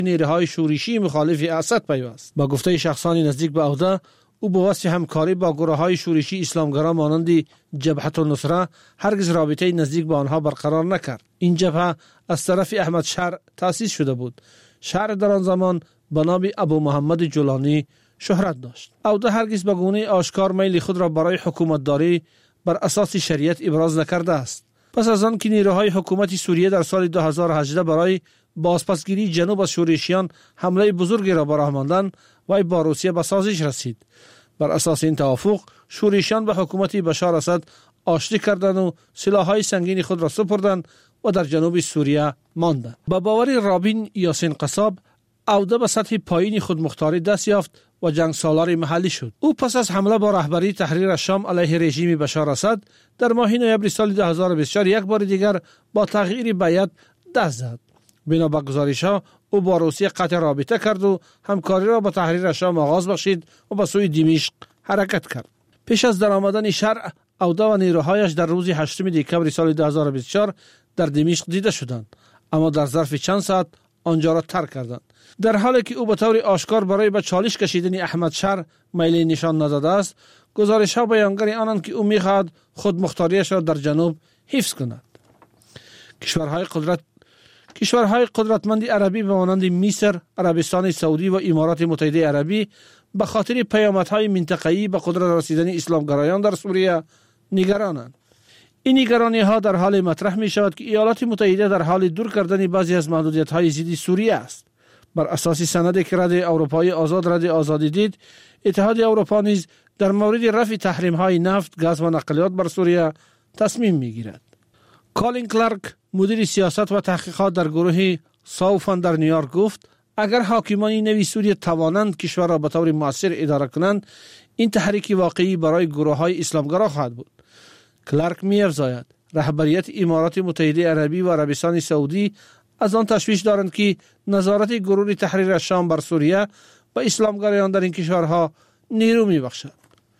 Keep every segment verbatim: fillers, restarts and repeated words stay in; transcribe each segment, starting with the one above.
نیروهای شورشی مخالف اسد پیوست. با گفته شخصان نزدیک به عوده، او به واسه همکاری با گروه‌های شورشی اسلامگرا مانند جبهه النصره هرگز رابطه نزدیک با آنها برقرار نکرد. این جبهه از طرف احمد شهر تأسیس شده بود. شهر در آن زمان به نام ابو محمد جولانی شهرت داشت. عوده هرگز به گونه آشکار میل خود را برای حکومتداری بر اساس شریعت ابراز نکرده است. پس از آن که نیروهای حکومت سوریه در سال دو هزار و هجده برای بازپسگیری جنوب از شورشیان حمله بزرگی را براه ماندند، وی با روسیه به سازش رسید. بر اساس این توافق شورشیان به حکومت بشار اسد آشتی کردند و سلاح‌های سنگین خود را سپردند و در جنوب سوریه ماندند. با باور رابین یاسین قصاب، عوده به سطح پایین خودمختاری دست یافت و جنگ سالار محلی شد. او پس از حمله با رهبری تحریر شام علیه رژیم بشار اسد در ماه نوامبر سال دو هزار و بیست و چهار یک بار دیگر با تغییر بیعت دست زد. بنا به گزارش‌ها او با روسیه قطع رابطه کرد و همکاری را با تحریر شام آغاز بخشید و به سوی دمشق حرکت کرد. پیش از درآمدن شرع، عوده و نیروهایش در روز هشتم دکمبر سال دو هزار و بیست و چهار در دمشق دیده شدند، اما در ظرف چند ساعت آنجا را ترک کردند. در حالی که او به طور آشکار برای به چالش کشیدن احمد شهر میل نشان نداده است، گزارش‌ها بیانگر آنند که او می‌خواهد خود مختاریش را در جنوب حفظ کند. کشورهای قدرت کشورهای قدرتمند عربی به مانند مصر، عربستان سعودی و امارات متحده عربی به خاطر پیامدهای منطقه‌ای به قدرت رسیدن اسلامگرایان در سوریه نگرانند. این نگرانی‌ها در حال مطرح می‌شود که ایالات متحده در حال دور کردن بعضی از محدودیت‌های ضد سوریه است. بر اساس سندی که رده اروپایی آزاد رده آزادی دید، اتحاد اروپا نیز در مورد رفع تحریم‌های نفت، گاز و نقلیات بر سوریه تصمیم می‌گیرد. کالین کلارک، مدیر سیاست و تحقیقات در گروه ساوفان در نیویورک گفت: اگر حاکمان نوی سوریه توانند کشور را به طور مؤثر اداره کنند، این تحریک واقعی برای گروه‌های اسلامگرا خواهد بود. کلارک می‌افزاید رهبریت امارات متحده عربی و عربستان سعودی از آن تشویش دارند که نظارت گروه تحریر شام بر سوریه به اسلامگرایان در این کشورها نیرو می‌بخشد.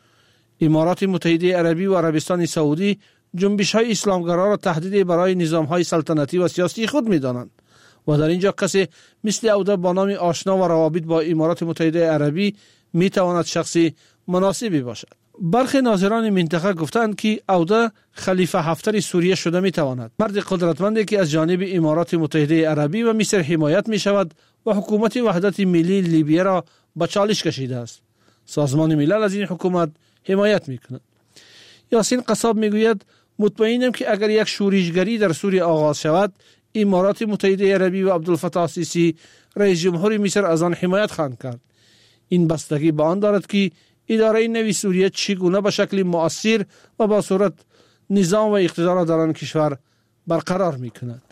امارات متحده عربی و عربستان سعودی جنبش‌های اسلامگرا را تهدیدی برای نظام‌های سلطنتی و سیاسی خود می‌دانند و در اینجا کسی مثل عوده با نام آشنا و روابط با امارات متحده عربی می‌تواند شخصی مناسبی باشد. برخی ناظران منطقه گفتند که عوده خلیفه هفتر سوریه شده می‌تواند. مرد قدرتمندی که از جانب امارات متحده عربی و مصر حمایت می‌شود و حکومت وحدت ملی لیبی را به چالش کشیده است. سازمان ملل از این حکومت حمایت می‌کند. یاسین قصاب می‌گوید: مطمئنم که اگر یک شورشگری در سوریه آغاز شود، امارات متحده عربی و عبدالفتاح السیسی رئیس جمهور مصر از آن حمایت خواهند کرد. این بستگی به آن دارد که اداره نوی سوریه چگونه به شکل مؤثر و با صورت نظام و اقتدار را در آن کشور برقرار می‌کند.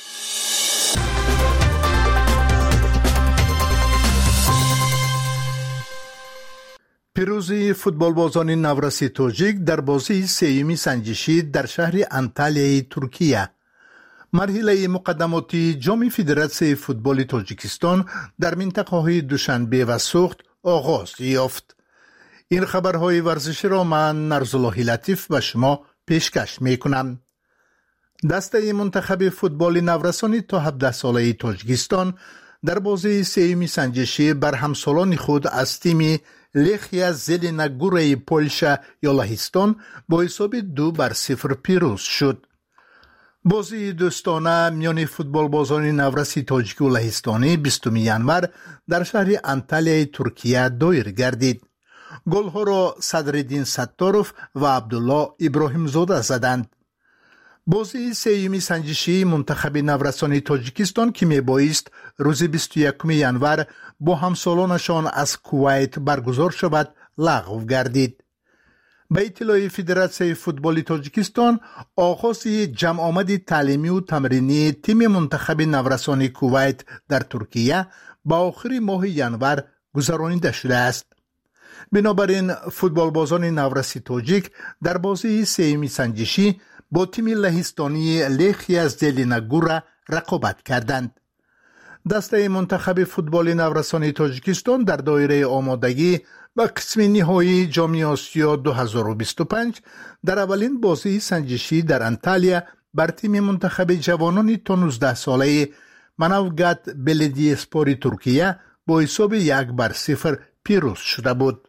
پیروزی فوتبالبازان نورسی تاجیک در بازی سیمی سنجشی در شهر انتالیای ترکیه. مرحله مقدماتی جام فدراسیون فوتبال تاجیکستان در منطقه‌های دوشنبه و سوخت آغاز یافت. این خبرهای ورزشی را من نرزالله لطیف به شما پیشکش میکنم. دسته منتخب فوتبال نورسانی تا هفده ساله تاجیکستان در بازی سیمی سنجشی بر همسالان خود از تیم لخیا زلنگوره پولشا یا لهستان با حساب دو بر صفر پیروز شد. بازی دوستانه میان فوتبال بازان نورسی تاجیک و لهستانی بیستم ژانویه در شهر انتالیای ترکیه دایر گردید. گل‌ها را صدرالدین ستاروف و عبدالله ابراهیم زاده زدند. بازی سیمی سنجشی منتخب نورسانی تاجیکستان که میبایست روز بیست و یکم ژانویه با همسالانشان از کویت برگزار شود لغو گردید. به اطلاع فدراسیون فوتبال تاجیکستان، آغاز جمع آمد تعلیمی و تمرینی تیم منتخب نورسانی کویت در ترکیه با آخر ماه ژانویه گذرانیده شده است. بنابراین فوتبال بازان نورسی تاجیک در بازی سیمی سنجشی با تیم لهستانی لخیا زلنگوره رقابت کردند. دسته منتخب فوتبال نورسانی تاجیکستان در دایره آمادگی و قسم نهایی جام آسیا دو هزار و بیست و پنج در اولین بازی سنجشی در انتالیا بر تیم منتخب جوانان تا نوزده ساله منوگت بلدی اسپوری ترکیه با حساب یک بر صفر پیروز شده بود.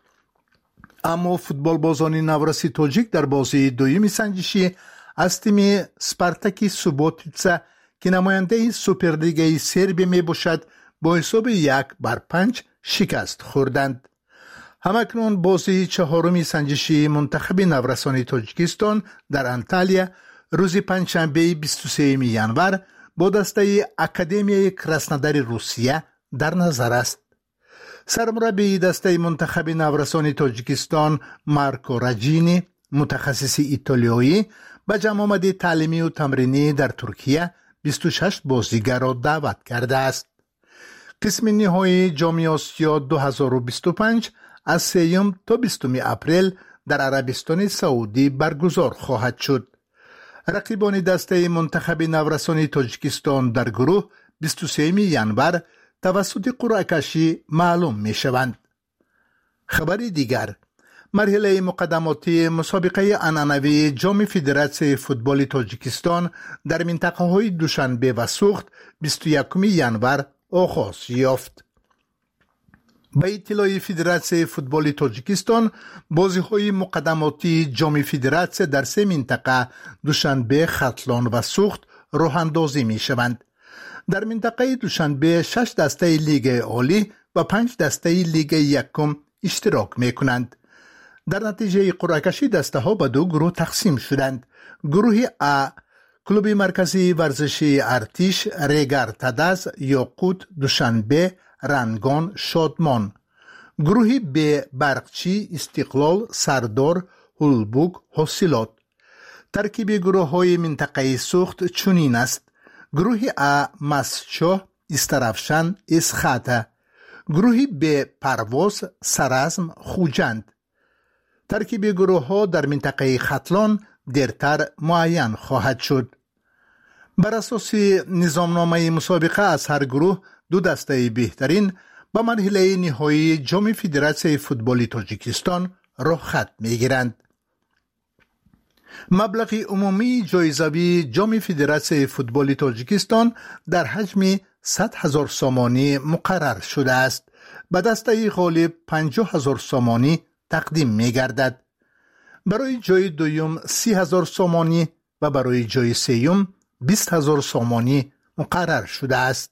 اما فوتبال بازان نورسی تاجیک در بازی دویم سنجشی از تیم سپارتاک سوبوتیتسا که نماینده سوپرلیگ سربی می باشد با حساب یک بر پنج شکست خوردند. همکنون بازی چهارمی سنجشی منتخب نورسان تاجیکستان در انتالیا روز پنجشنبه بیست و سوم ژانویه با دسته اکادمیای کراسنودار روسیه در نظر است. سرمربی دسته منتخب نورسان تاجیکستان مارکو راجینی متخصص ایتالیایی به جمع آمد تعلیمی و تمرینی در ترکیه بیست و شش بازیگر را دعوت کرده است. قسم نهایی جام آسیا دو هزار و بیست و پنج از سوم تا بیستم اپریل در عربستان سعودی برگزار خواهد شد. رقیبان دسته منتخب نورسان تاجیکستان در گروه بیست و سوم ژانویه توسط قرعه کشی معلوم می شوند. خبر دیگر، مرحله مقدماتی مسابقه عنعنوی جام فدراسیون فوتبال تاجیکستان در منطقه های دوشنبه و سوخت بیست و یکم ژانویه آغاز یافت. به اطلاع فدراسیون فوتبال تاجیکستان بازی های مقدماتی جام فدراسیون در سه منطقه دوشنبه، ختلان و سوخت راه اندازی می شوند. در منطقه دوشنبه شش دسته لیگ عالی و پنج دسته لیگ یکم اشتراک می کنند. در نتیجه قرعه کشی دسته ها به دو گروه تقسیم شدند. گروه ا کلوب مرکزی ورزشی ارتش، ریگر تداز، یاقوت، دوشنبه، رنگان، شادمان. گروه ب برقچی، استقلال، سردار، هولبوک، حاصلات. ترکیب گروه های منطقه سوخت چنین است: گروه ا مسچو، استرافشان، اسخاته. گروه ب پرواز، سرازم، خوجند. ترکیب گروه ها در منطقه ختلان دیرتر معین خواهد شد. بر اساس نظامنامه مسابقه از هر گروه دو دسته بهترین به مرحله نهایی جام فدراسیون فوتبال تاجیکستان راه خط می‌گیرند. مبلغ عمومی جایزه‌ای جام فدراسیون فوتبال تاجیکستان در حجم صد هزار سومانی مقرر شده است. به دسته غالب پنجاه هزار سومانی تقدیم می‌گردد. برای جای دوم سی هزار سومانی و برای جای سوم بیست هزار سومانی مقرر شده است.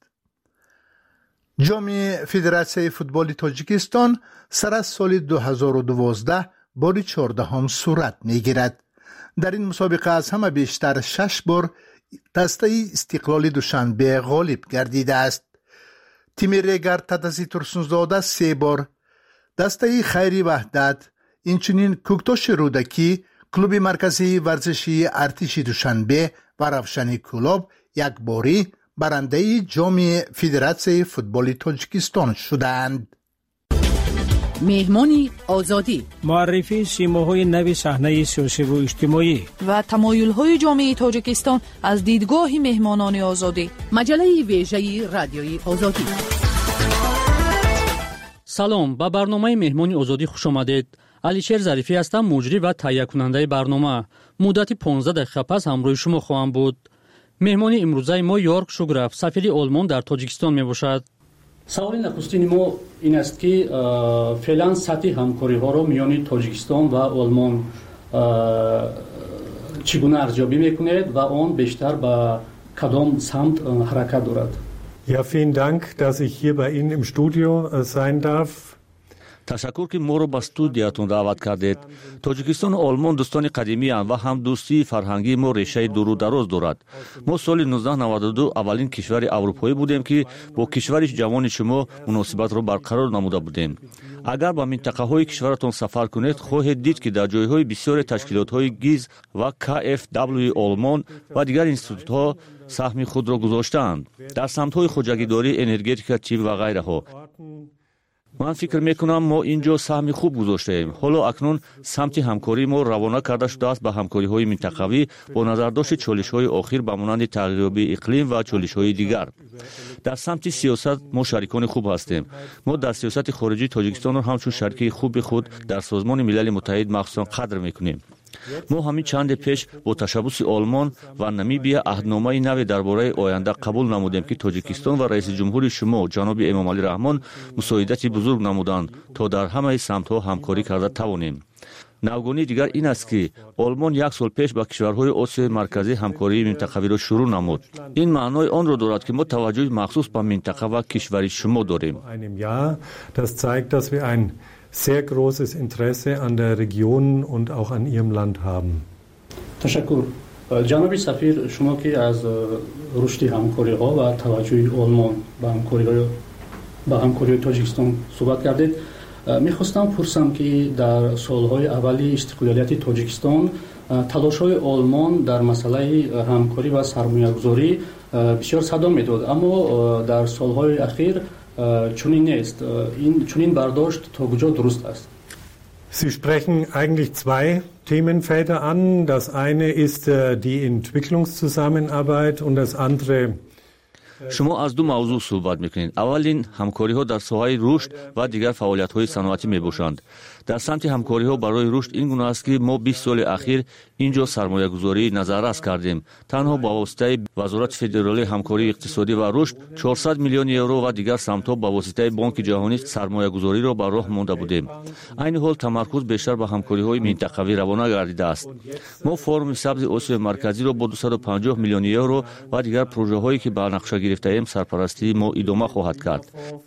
جام فدراسیون فوتبال تاجیکستان سر از سال دو هزار و دوازده بار چهاردهم صورت می‌گیرد. در این مسابقه از همه بیشتر شش بار دسته استقلال دوشنبه غالب گردیده است. تیم ریگر تدازی ترسونزاده سه بار، دسته خیری وحدت، اینچنین کوکتاش رودکی، کلوب مرکزی ورزشی ارتش دوشنبه و روشنی کلوب یک باری برنده جام فدراسیون فوتبال تاجیکستان شدند. مهمانی آزادی، معرفی سیماهای نوی صحنه سیاسی و اجتماعی و تمایل‌های جامعه تاجیکستان از دیدگاه مهمانان آزادی. مجله ویژه رادیوی آزادی. سلام، با برنامه مهمانی آزادی خوش آمدید. علیشیر ظریفی هستم، مجری و تهیه کننده برنامه. مدت پانزده دقیقه پس همراه شما خواهم بود. مهمانی امروزه ما یورک شوگرف، سفیر آلمان در تاجیکستان می باشد. سوال نخستین ما این است که فعلا سطح همکاری ها را میان تاجیکستان و آلمان چگونه ارزیابی میکنید و آن بیشتر به کدام سمت حرکت دارد؟ Ja, vielen Dank, dass ich hier bei Ihnen im Studio äh, sein darf. تشکر که ما رو به استودیوتون دعوت کردید. تاجیکستان و آلمان دوستان قدیمی اند و هم دوستی فرهنگی ما ریشه دور و دراز دارد. ما سال نوزده نود و دو اولین کشور اروپایی بودیم که با کشور جوان شما مناسبت رو برقرار نموده بودیم. اگر به منطقه های کشورتون سفر کنید خواهید دید که در جایهای بسیار تشکیلات های گیز و کی اف دبلیو آلمان و دیگر انستیتوت ها سهم خود را گذاشتند در سمت های خودجگیداری، انرژتیک، چیپ و غیره ها. من فکر میکنم ما اینجا سهم خوب گذاشته ایم. حالا اکنون سمت همکاری ما روانه کرده شده است به همکاری های منطقوی با نظرداشت چالش های آخر به مانند تغییریابی اقلیم و چالش های دیگر. در سمت سیاست ما شریکان خوب هستیم. ما در سیاست خارجی تاجیکستان را همچون شریک خوب خود در سازمان ملل متحد مخصوصا قدر میکنیم. мо ҳамин чанде пеш бо ташаббуси олмон ва намибия аҳдномаи наве дар бораи оянда қабул намудем ки тоҷикистон ва раиси ҷумҳури шумо ҷаноби эмомалӣ раҳмон мусоидати бузург намуданд то дар ҳамаи самтҳо ҳамкорӣ карда тавонем. навгонии дигар ин аст ки олмон як сол пеш ба кишварҳои осиёи марказӣ ҳамкории минтақавиро шурӯъ намуд. ин маънои онро дорад ки мо таваҷҷӯҳи махсус ба минтақа ва кишвари шумо дорем. sehr großes Interesse an der Region und auch an ihrem Land haben. تشکر. جناب سفیر، شما که از رشد همکاری‌ها و توجه آلمان به همکاری‌های به همکاری تاجیکستان صحبت کردید. می‌خواستم پرسم که در سال‌های اولی استقلالیت تاجیکستان تلاش‌های آلمان در مسئله همکاری و سرمایه‌گذاری بسیار صدا می‌داد، اما در سال‌های اخیر چنین نیست. این چنین برداشت تا کجا درست است؟ Sie sprechen eigentlich zwei Themenfelder an. Das eine ist die Entwicklungszusammenarbeit und das andere шумо аз ду мавзӯъ суҳбат мекунед. аввалин ҳамкориҳо дар соҳаи рушд ва дигар фаъолиятҳои саноатӣ мебошанд. дар самти ҳамкориҳо барои рушд ин гуна аст ки мо бист соли ахир ин ҷо сармоягузории назаррас кардем. танҳо ба воситаи вазорати федералии ҳамкории иқтисодӣ ва рушд чорсад миллион евро ва дигар самтҳо ба воситаи бонки ҷаҳонӣ сармоягузориро ба роҳ монда будем. айни ҳол тамаркуз бештар ба ҳамкориҳои минтақавӣ равона гардидааст. мо форуми сабзи осиёи марказиро бо дусаду панҷоҳ миллион евро ва дигар проҷаҳое ки ба нақша гирифтаем сарпарастии мо идома хоҳад кард.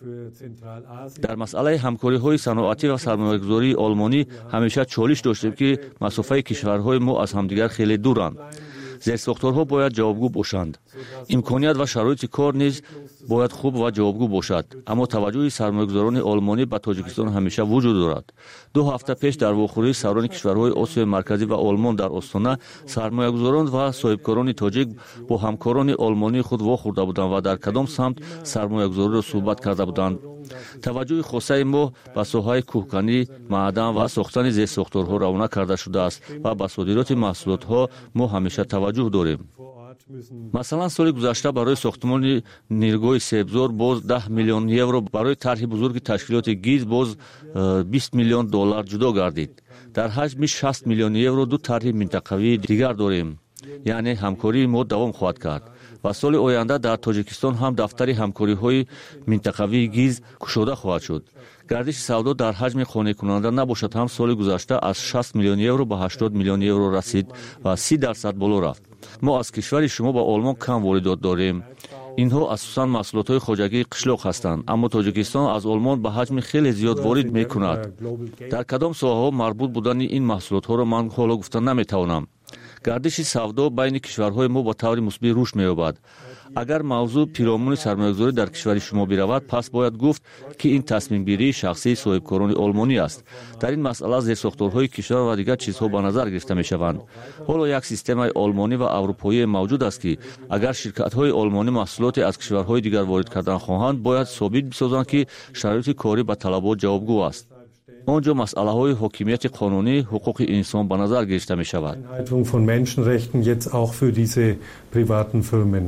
дар масъалаи ҳамкориҳои саноатӣ ва сармоягузории олмонӣ ҳамеша чолиш доштем ки масофаи кишварҳои мо аз ҳамдигар хеле дуранд. зерсохторҳо бояд ҷавобгӯ бошанд. имконият ва шароити кор низ бояд хуб ва ҷавобгӯ бошад. аммо таваҷҷӯҳи сармоягузорони олмонӣ ба тоҷикистон ҳамеша вуҷуд дорад. ду ҳафта пеш дар вохӯрии сарони кишварҳои осиёи марказӣ ва олмон дар остона сармоягузорон ва соҳибкорони тоҷик бо ҳамкорони олмонии худ вохӯрда буданд ва дар кадом самт сармоягузориро суҳбат карда буданд. таваҷҷӯҳи хосаи мо ба соҳаи кӯҳканӣ, маъдан ва сохтани зерсохторҳо равона карда шудааст ва ба содироти маҳсулотҳо мо ҳамеша таваҷҷӯҳ дорем. масалан, соли гузашта барои сохтмони ниргоҳи себзор боз даҳ миллион евро, барои тарҳи бузурги ташкилоти гиз боз бист миллион доллар ҷудо гардид. дар ҳаҷми шаст миллион евро ду тарҳи минтақавии дигар дорем, яъне ҳамкории мо давом хоҳад кард. ва соли оянда дар тоҷикистон ҳам дафтари ҳамкориҳои минтақавии гиз кушода хоҳад шуд. гардиши савдо дар ҳаҷми қонеъкунанда набошад ҳам соли гузашта аз шаст миллион евро ба ҳаштод миллион евро расид ва си дарсад боло рафт. мо аз кишвари шумо ба олмон кам воридот дорем. инҳо асосан маҳсулотҳои хоҷагии қишлоқ ҳастанд, аммо тоҷикистон аз олмон ба ҳаҷми хеле зиёд ворид мекунад. дар кадом соҳаҳо марбут будани ин маҳсулотҳоро ман ҳоло гуфта наметавонам. гардиши савдо байни кишварҳои мо ба таври мусбит рушд меёбад. агар мавзӯъ пиромони сармоягузорӣ дар кишвари шумо биравад, пас бояд гуфт ки ин тасмимгирии шахсии соҳибкорони олмонӣ аст. дар ин масъала зерсохторҳои кишвар ва дигар чизҳо ба назар гирифта мешаванд. ҳоло як системаи олмонӣ ва аврупоие мавҷуд аст ки агар ширкатҳои олмонӣ маҳсулоте аз кишварҳои дигар ворид кардан хоҳанд, бояд собит бисозанд ки шароити корӣ ба талабот ҷавобгӯ аст. онҷо масъалаҳои ҳокимияти қонунӣ, ҳуқуқи инсон ба назар гирифта мешавад. von Menschenrechten jetzt auch für diese privaten Firmen.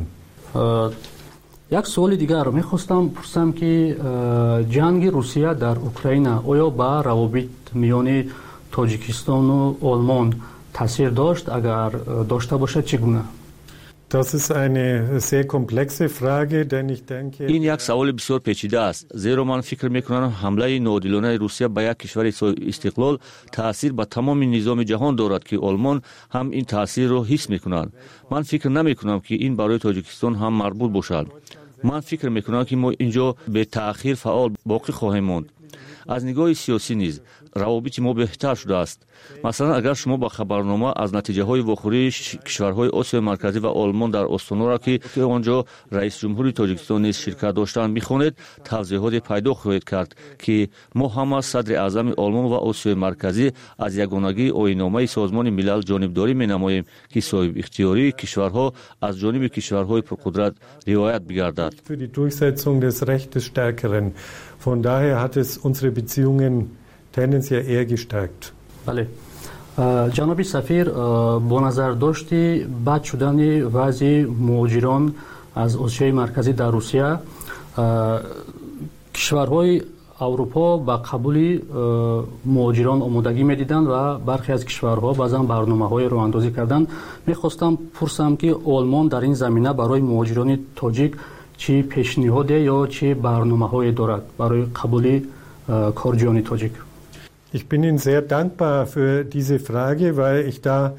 як суоли дигар мехостам пурсам ки ҷанги Русия дар Украина оё ба равобит миёни Тоҷикистону Олмон таъсир дошт? агар дошта бошад, чӣ гуна? Das ist eine sehr komplexe Frage, denn ich denke... ин як саволи бисёр печида аст, зеро ман фикр мекунам ҳамлаи ноодилонаи Русия ба як кишвари истиқлол таъсир ба тамоми низоми ҷаҳон дорад ки олмон ҳам ин таъсирро ҳис мекунад. ман фикр намекунам ки ин барои Тоҷикистон ҳам марбут бошад. ман фикр мекунам ки мо инҷо бетаъхир фаъол боқӣ хоҳем монд. аз нигоҳи сиёсӣ низ равобити мо беҳтар шудааст. масалан, агар шумо ба хабарнома аз натиҷаҳои вохӯрии кишварҳои осиёи марказӣ ва олмон дар остонаро ки онҷо раисҷумҳури Тоҷикистон низ ширкат доштанд мехонед, тавзеҳоте пайдо хоҳед кард ки мо ҳама садри аъзами олмон ва осиёи марказӣ аз ягонагии оинномаи созмони милал ҷонибдорӣ менамоем ки соҳибихтиёрии кишварҳо аз ҷониби кишварҳои пурқудрат риоят бигардад. Für die Durchsetzung des Rechts des Stärkeren. Von daher hat es unsere Beziehungen tendenziell eher gestärkt. بله. جناب سفیر، با نظر داشتی بد شدن وضع مهاجران از آسیای مرکزی در روسیه، کشورهای اروپا با قبول مهاجران آمادگی میدیدند و برخی از کشورها بعضا برنامه‌های راه اندازی کردند. میخواستم پرسم که آلمان در این زمینه برای مهاجران تاجیک چه پیشنهاد یا چه برنامه‌هایی دارد برای قبول کارجویان تاجیک؟ Ich bin Ihnen sehr dankbar für diese Frage, weil ich da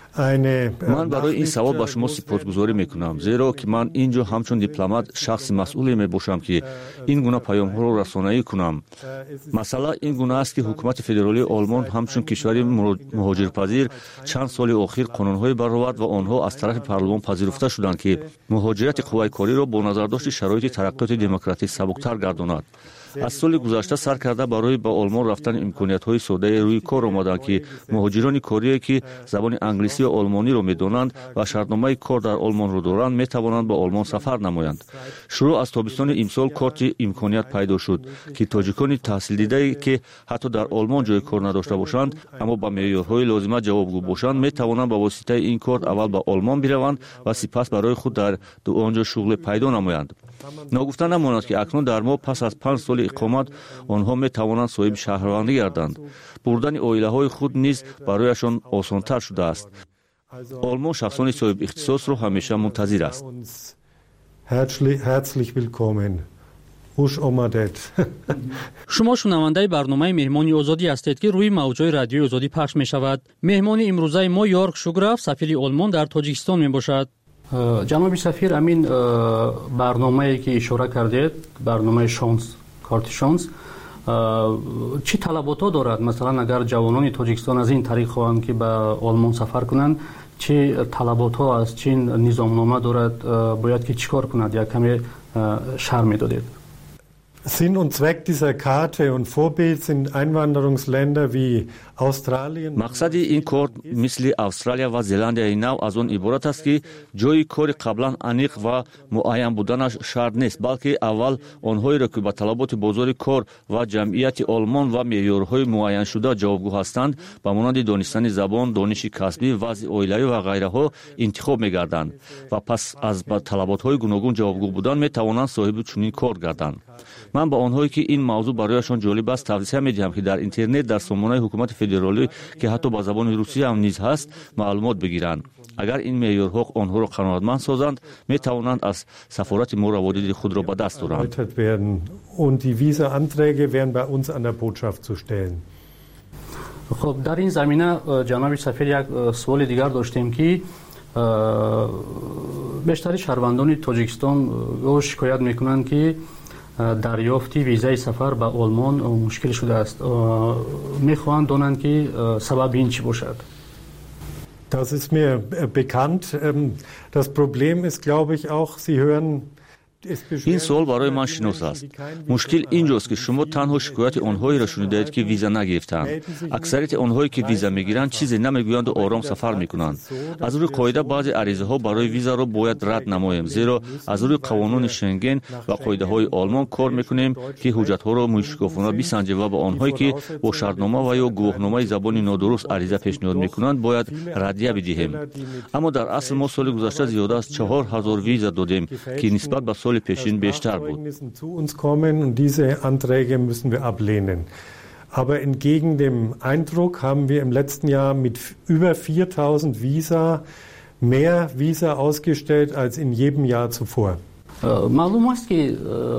من برای این سوال با شما سپاسگزاری میکنم، زیرا که من اینجا همچون دیپلمات شخص مسئولی میباشم که این گونه پیام ها را رسانایی کنم. مثلا این گونه است که حکومت فدرالی آلمان همچون کشوری مهاجرپذیر چند سال اخیر قانون‌های برآورد و آنها از طرف پارلمان پذیرفته شدند که مهاجرت قوای کاری را با نظر داشت شرایط ترقیات دموکراتیک سبکتر گرداند. از سال گذشته سر کرده برای به آلمان رفتن امکانیت‌های ساده روی کار آمدند که مهاجران کاری که زبان انگلیسی و آلمانی را می‌دانند و شرطنامه کار در آلمان را دارند می‌توانند به آلمان سفر نمایند. شروع از تابستان امسال کارت امکانیت پیدا شد که تاجیکان تحصیل دیده که حتی در آلمان جای کار نداشته باشند اما با معیارهای لازمه جوابگو باشند می‌توانند با واسطه این کارت اول به آلمان بروند و سپس برای خود در آنجا شغل پیدا نمایند. ناگفته نماند که اکنون در ما پس از پنج سال اقامت آنها می توانند صاحب شهروندی گردند. بردن عائله های خود نیز برایشان آسان‌تر شده است. آلمان شخصان صاحب اختصاص را همیشه منتظر است. Herzlich willkommen. خوش آمدید. شما شنونده برنامه مهمان آزادی هستید که روی موج‌های رادیوی آزادی پخش می شود. مهمان امروزه ما یورک شوگراف سفیر آلمان در تاجیکستان می باشد. جناب سفیر، امین برنامه‌ای که اشاره کردید، برنامه شانس، کارت شانس، چه طلباتی دارد؟ مثلا اگر جوانان تاجیکستان از این طریق خواهند که به آلمان سفر کنند، چه طلباتی است، چه نظامنامه دارد، باید که چیکار کند؟ یک کمی شرح می‌دادید. Sinn und Zweck dieser Karte und Vorbild sind Einwanderungsländer wie Australien. مقصد این کارت مثل استرالیا و زلندیای نو از آن عبارت است که جای کار قبلا انیق و معین بودنش شرط نیست، بلکه اول آنهایی را که به طلبات بازار کار و جمعیت آلمان و معیارهای معین شده جوابگو هستند به مانند دانستن زبان، دانش کسبی، وضع عائله‌ای و غیره ها انتخاب می‌گردند و پس از به طلبات‌های گوناگون جوابگو بودن می‌توانند صاحب چنین کار گردند. من با آنهایی که این موضوع برایشان جالب است توصیه می‌دهم که در اینترنت در سامانه حکومت فدرالی که حتی با زبان روسی هم نیز هست معلومات بگیرند. اگر این معیارها آنها را قناعتمند سازند می‌توانند از سفارت ما روابط خود را به دست آورند. Und die Visa-Anträge wären bei uns an der Botschaft zu stellen. خب در این زمینه جناب سفیر یک سوال دیگر داشتیم که بیشتر شهروندان تاجیکستان شکایت می‌کنند که دریافت ویزای سفر به آلمان مشکل شده است. میخواهند دانند که سبب این چی باشد. Das ist mir bekannt. Das Problem ist, glaube ich, auch, Sie hören این سوال برای من شناس است. مشکل اینجاست که شما تنها شکایت آنهایی را شنیدید که ویزا نگرفتند. اکثریت آنهایی که ویزا میگیرند چیزی نمیگویند و آرام سفر میکنند. از روی قاعده بعضی عریضه ها برای ویزا را باید رد نماییم، زیرا از روی قوانین شنگن و قاعده های آلمان کار میکنیم که حجت ها را موشکافانه بسنجیم و به آنهایی که با شرطنامه و یا گواهنامه زبان نادرست عریضه پیشنهاد میکنند باید ردیه بدهیم. اما در اصل ما سال گذشته زیاده از چهار هزار ویزا دادیم که نسبت به سال پیشین بیشتر بود. Zu uns kommen und diese Anträge müssen wir ablehnen. Aber entgegen dem Eindruck haben wir im letzten Jahr mit über viertausend Visa mehr Visa ausgestellt als in jedem Jahr zuvor. معلوم است که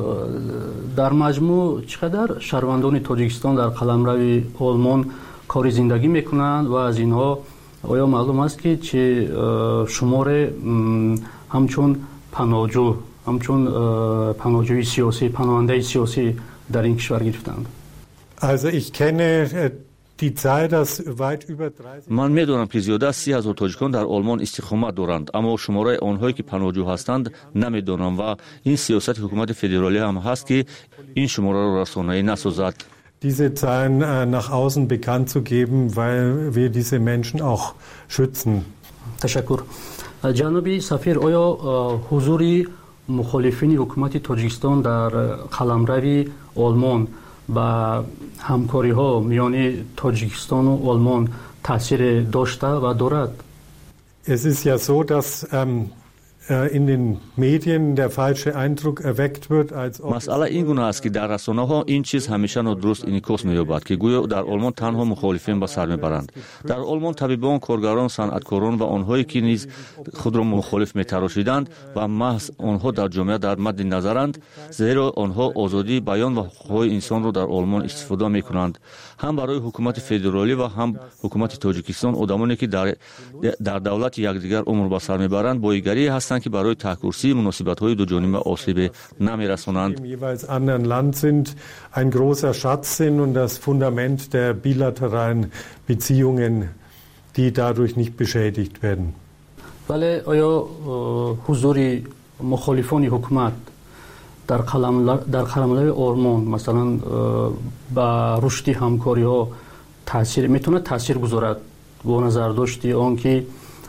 در مجموع چقدر شهروندان تاجیکستان در قلمرو آلمان کاری زندگی میکنند و از اینها آیا معلوم است که چه شمار همچون پناهجو همچون پناهجوی سیاسی، پناهنده سیاسی در این کشور گرفتند؟ Also ich kenne die Zahl, dass weit über dreißig من میدونم که زیاده از سی هزار تاجیکان در آلمان استقامت دارند، اما شماره آنهایی که پناهجو هستند نمیدونم و این سیاست حکومت فدرالی هم هست که این شماره را رسانه‌ای نسازد. Diese Zahlen nach außen bekannt zu geben, weil wir diese Menschen auch schützen. تشکر. جناب سفیر، آیا حضور مخالفین حکومت تاجیکستان در قلمرو آلمان با همکاری ها میان تاجیکستان و آلمان تاثیر داشته و دارد؟ Es ist ja so, dass ähm, in den Medien der falsche Eindruck erweckt wird, als ob масъала ин гуна аст ки дар расонаҳо ин чиз ҳамеша нодуруст инъикос меёбад ки гӯё дар олмон танҳо мухолифин ба сар мебаранд. дар олмон табибон, коргарон, санъаткорон ва онҳое ки низ худро мухолиф метарошиданд ва маҳз онҳо дар ҷомеа дар мадди назаранд, зеро онҳо озодии баён ва ҳуқуқҳои инсонро дар олмон истифода мекунанд. ҳам барои ҳукумати федералӣ ва ҳам ҳукумати Тоҷикистон одамоне ки дар дар давлати якдигар умр ба сар мебаранд боигарие ҳастанд ки барои таҳкурсии муносибатҳои дуҷонима осебе намерасонанд. im jeweils anderen Land sind, ein großer Schatz sind und das Fundament der bilateralen Beziehungen, die dadurch nicht beschädigt werden. ولی آیا حضور مخالفان حکومت در در قلمرو آلمان مثلا با رشد همکاری ها تاثیر میتونه تاثیر گذارد؟ با نظر داشتی آن که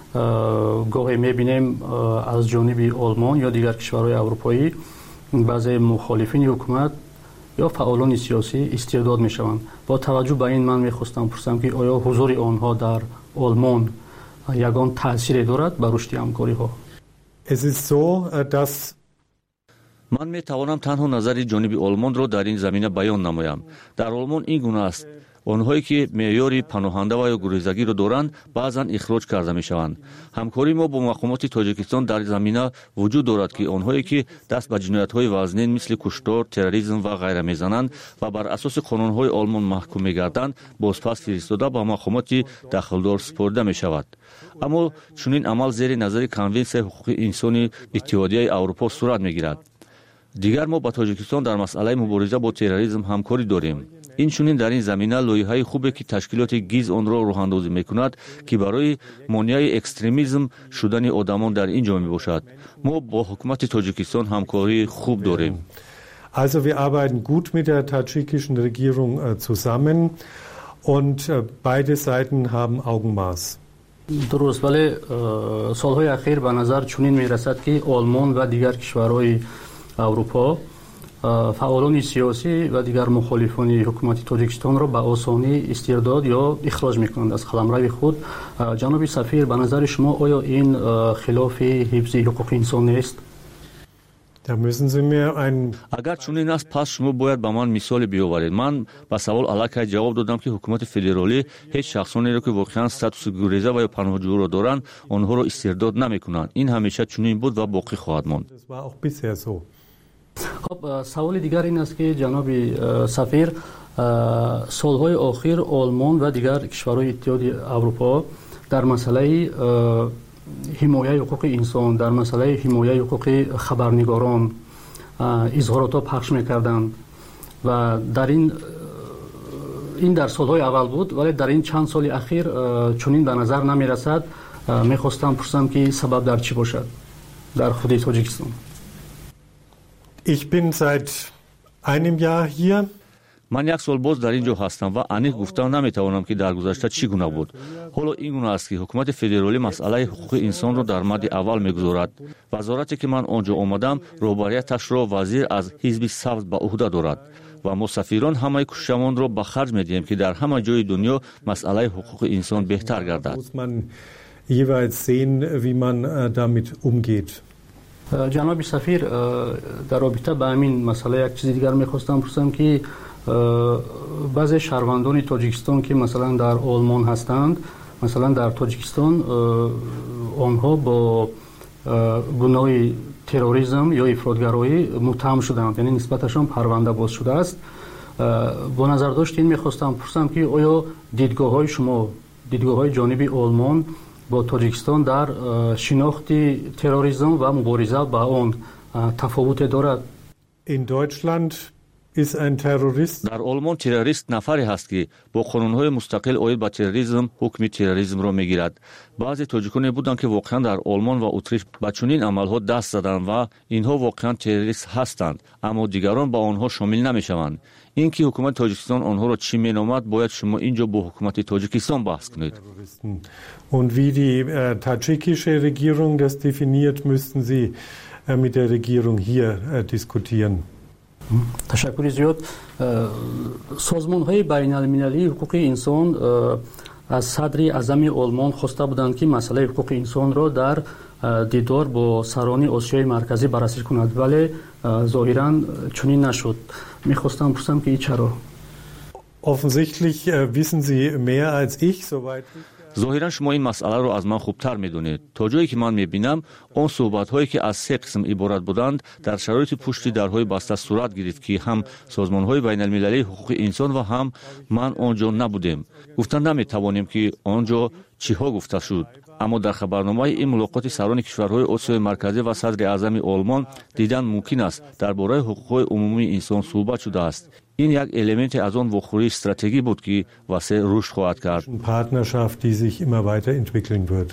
گاهی میبینیم از جانب آلمان یا دیگر کشورهای اروپایی بعضی مخالفین حکومت یا فعالان سیاسی استرداد میشوند. با توجه به این من میخواستم پرسم که آیا حضور آنها در آلمان یگان تاثیر دارد بر رشد همکاری ها؟ Es ist so, dass ман метавонам танҳо назари ҷониби олмонро дар ин замина баён намоям. дар олмон ин гуна аст: онҳое ки меъёри паноҳанда ва ё гурезагиро доранд баъзан ихроҷ карда мешаванд. ҳамкории мо бо мақомоти Тоҷикистон дар замина вуҷуд дорад ки онҳое ки даст ба ҷиноятҳои вазнин мисли куштор, терроризм ва ғайра мезананд ва бар асоси қонунҳои олмон маҳкум мегарданд, бозпас фиристода ба мақомоти дахлдор супорида мешавад. аммо чунин амал зери назари конвенсияи ҳуқуқи инсони иттиҳодияи аврупо сурат мегирад. дигар мо ба Тоҷикистон дар масъалаи мубориза бо терроризм ҳамкорӣ дорем. инчунин дар ин замина лоиҳаи хубе ки ташкилоти гиз онро роҳандозӣ мекунад ки барои монеаи экстремизм шудани одамон дар ин ҷо мебошад. мо бо ҳукумати Тоҷикистон ҳамкории хуб дорем. Also wir arbeiten gut mit der tadschikischen Regierung äh, zusammen und äh, beide Seiten haben Augenmaß. درست، ولی سالهای اخیر به نظر چنین میرسد که آلمان و دیگر کشورهای اروپا فعالان سیاسی و دیگر مخالفان حکومت تاجیکستان را به آسانی استرداد یا اخراج میکنند از قلمرو خود. جناب سفیر، به نظر شما آیا این خلاف حفظ حقوق انسان نیست؟ Da müssen Sie mir ein агар чунин аст, пас шумо бояд ба ман мисоле биёваред. ман ба савол аллакай ҷавоб додам ки ҳукумати федералӣ ҳеҷ шахсонеро ки воқеан статуси гуреза ва ё паноҳҷӯро доранд, онҳоро истирдод намекунанд. ин ҳамеша чунин буд ва боқӣ хоҳад монд. Das war auch bisher so. خب سوال دیگر این است که جناب سفیر، سالهای آخر آلمان و دیگر کشورهای اتحاد اروپا در مسئله حمایت حقوق انسان، در مسئله حمایت حقوق خبرنگاران اظهارات پخش میکردند و در این این در سالهای اول بود، ولی در این چند سال اخیر چنین به نظر نمیرسد. میخواستم پرسم که سبب در چی باشد در خود تاجیکستان؟ Ich bin seit einem Jahr hier. ман як сол боз дар ин ҷо ҳастам ва аниқ гуфта наметавонам ки дар гузашта чӣ гуна буд. ҳоло ин гуна аст ки ҳукумати федералӣ масъалаи ҳуқуқи инсонро дар мадди аввал мегузорад. вазорате ки ман он ҷо омадам, роҳбарияташро вазир аз ҳизби сабз ба уҳда дорад ва мо сафирон ҳамаи кӯшишамонро ба харҷ медиҳем ки дар ҳама ҷои дунё масъалаи ҳуқуқи инсон беҳтар гардад. Muss man jeweils sehen, wie man damit umgeht. جناب سفیر، در رابطه با همین مسئله یک چیز دیگر میخواستم پرسم که بعضی شهروندان تاجیکستان که مثلا در آلمان هستند، مثلا در تاجیکستان آنها با گناه تروریسم یا افراطگرایی متهم شدند، یعنی نسبتشان پرونده باز شده است. با نظر داشت این میخواستم پرسم که آیا دیدگاه های شما، دیدگاه های جانب آلمان با تاجیکستان در شناخت تروریسم و مبارزه با آن تفاوت دارد؟ In Deutschland ist ein Terrorist. дар олмон террорист нафаре ҳаст ки бо қонунҳои мустақил оид ба терроризм ҳукми терроризмро мегирад. баъзе тоҷиконе буданд ки воқеан дар олмон ва утриш ба чунин амалҳо даст заданд ва инҳо воқеан террорист ҳастанд, аммо дигарон ба онҳо шомил намешаванд. ин ки ҳукумати тоҷикистон онҳоро чӣ меномад, бояд шумо ин ҷо бо ҳукумати тоҷикистон баҳс кунед. Und wie die äh, tadschikische Regierung das definiert, müssten Sie äh, mit der Regierung hier äh, diskutieren. تشکر زیاد. سازمان های بین المللی حقوق انسان از صدر اعظم آلمان خواسته بودند که مسئله حقوق انسان را در دیدار با سران آسیای مرکزی بررسی کند، ولی ظاهراً چنین نشد. میخواستم پرسم که چرا؟ Offensichtlich äh, wissen Sie mehr als ich, soweit ich ظاهرا شما این مسئله رو از من خوبتر میدونید. تا جایی که من میبینم آن صحبت هایی که از سه قسم عبارت بودند در شرایط پشت درهای بسته صورت گرفت که هم سازمان های بین المللی حقوق انسان و هم من آنجا نبودیم. گفتن نمیتوانیم که آنجا چیها گفته شد، اما در خبرنامه این ملاقات سران کشورهای آسیای مرکزی و صدر اعظم آلمان دیدن ممکن است درباره حقوق عمومی انسان صحبت شده است. این یک الیمنت از آن وخوری استراتژی بود که واسه رشد خواهد کرد. Partnerschaft, die sich immer weiterentwickeln wird.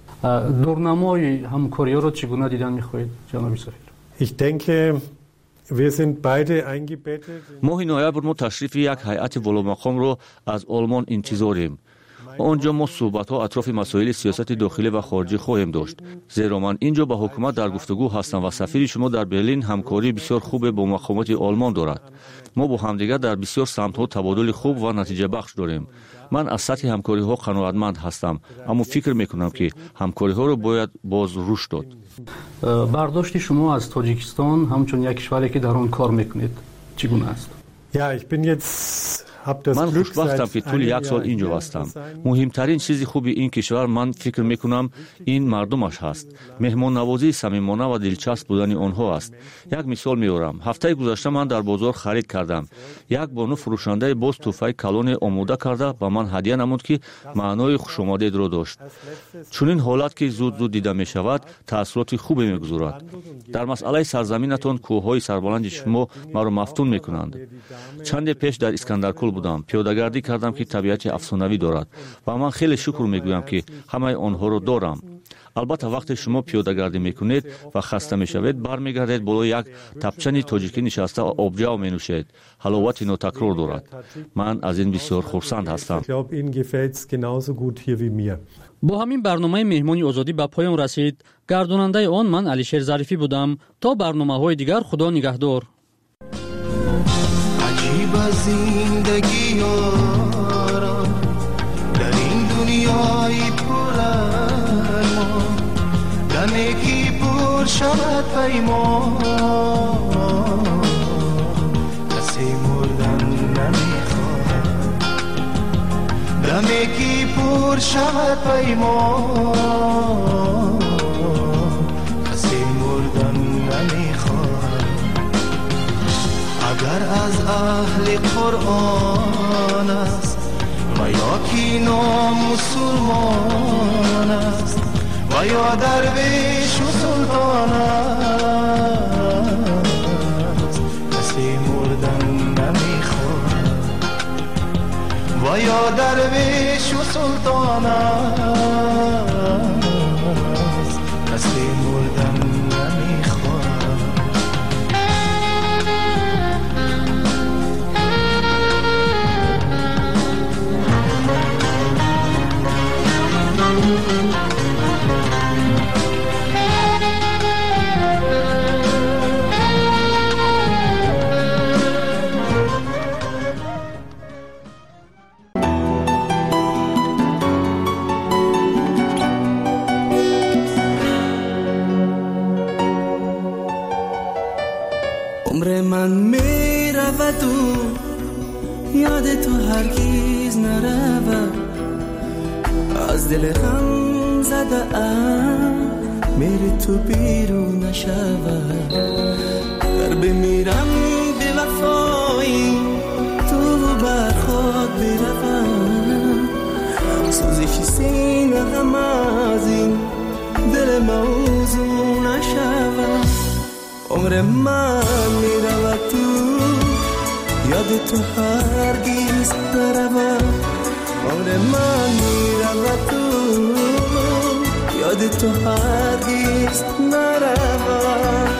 دورنمای همکاری را چگونه دیدن می‌خواهید جناب سفیر؟ Ich denke, wir sind beide eingebettet. ماه نوامبر ما تشریف یک هیئت والامقام رو از آلمان انتظاریم. آنجا ما صحبت‌ها اطراف مسائل سیاست داخلی و خارجی خواهیم داشت. زیرا من اینجا با حکومت در گفتگو هستم و سفیر شما در برلین همکاری بسیار خوب با مقامات آلمان دارد. ما با همدیگر در بسیار سمت‌ها تبادل خوب و نتیجه بخش داریم. من از سطح همکاری‌ها قناعتمند هستم، اما فکر می‌کنم که همکاری‌ها رو باید باز رشد داد. برداشت شما از تاجیکستان همچون یک کشوری که در آن کار می‌کنید چگونه است؟ Ja, ich bin jetzt من خوشبختم که طول یک سال اینجا هستم. مهمترین چیزی خوبی این کشور من فکر میکنم این مردمش هست. مهمان نوازی صمیمانه و دلچسب بودن آنها است. یک مثال میارم. هفته گذشته من در بازار خرید کردم. یک بانو فروشنده باز توفای کلون آماده کرده و من هدیه نمود که معنای خوشامدید را داشت. چون این حالت که زود زود دیده می شود تاثیرات خوبی میگذارد. در مسئله سرزمینتان کوههای سربلند شما مرا مفتون میکنند. چند پیش در اسکندرکل بودم، پیاده‌گردی کردم که طبیعت افسانه‌ای دارد و من خیلی شکر میگویم که همه آنها رو دارم. البته وقتی شما پیاده‌گردی میکنید و خسته میشوید برمیگردید بالای یک تپچنی تاجیکی نشسته و آبجو مینوشید. حلاوت ناتکرار دارد. من از این بسیار خرسند هستم. با همین برنامه مهمانی آزادی به پایان رسید. گرداننده آن من علیشیر ظریفی بودم. تا برنامه‌های دیگر خدا نگهدار. عجیب زندگی یاران در این دنیای پر ارمان، دمی که پر شود پیمان کسی مردن نمیخواد، دمی که پر شود پیمان کسی مردن نمیخواد. اگر از اهل قرآن است و یا کی نام مسلمان است و یا درویش و سلطان است کسی مردن نمیخواد، و یا درویش و سلطان است کسی مردن نمیخواد. عمر من می رود و یاد تو هرگز نرود، از دل غم زده ام میری تو بیرون نشود. در بمیرم به وفایی تو بر خود بروم، سوزش سینه غم از این دل موضوع نشود. عمر من میرود تو یاد تو هرگز نرود، عمر من میرود تو یاد تو هرگز نرود.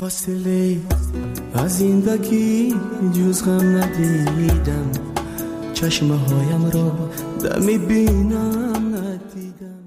فاصله از زندگی جز غم ندیدم، چشمه هایم را دمی بینم ندیدم.